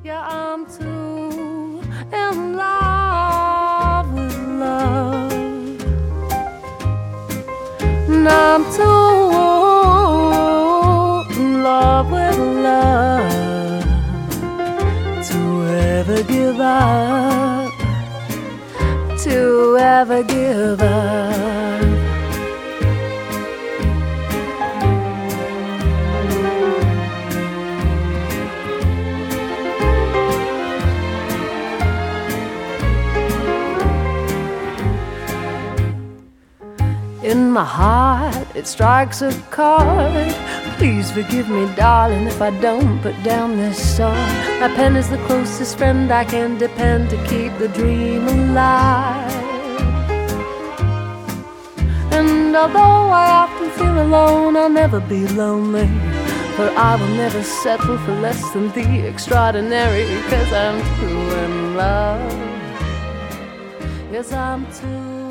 Yeah, I'm too in love with love. And I'm too in love with love to ever give up, to ever give up. In my heart, it strikes a chord. Please forgive me, darling, if I don't put down this song. My pen is the closest friend I can depend to keep the dream alive. And although I often feel alone, I'll never be lonely, for I will never settle for less than the extraordinary, 'cause I'm too in love. Yes, I'm too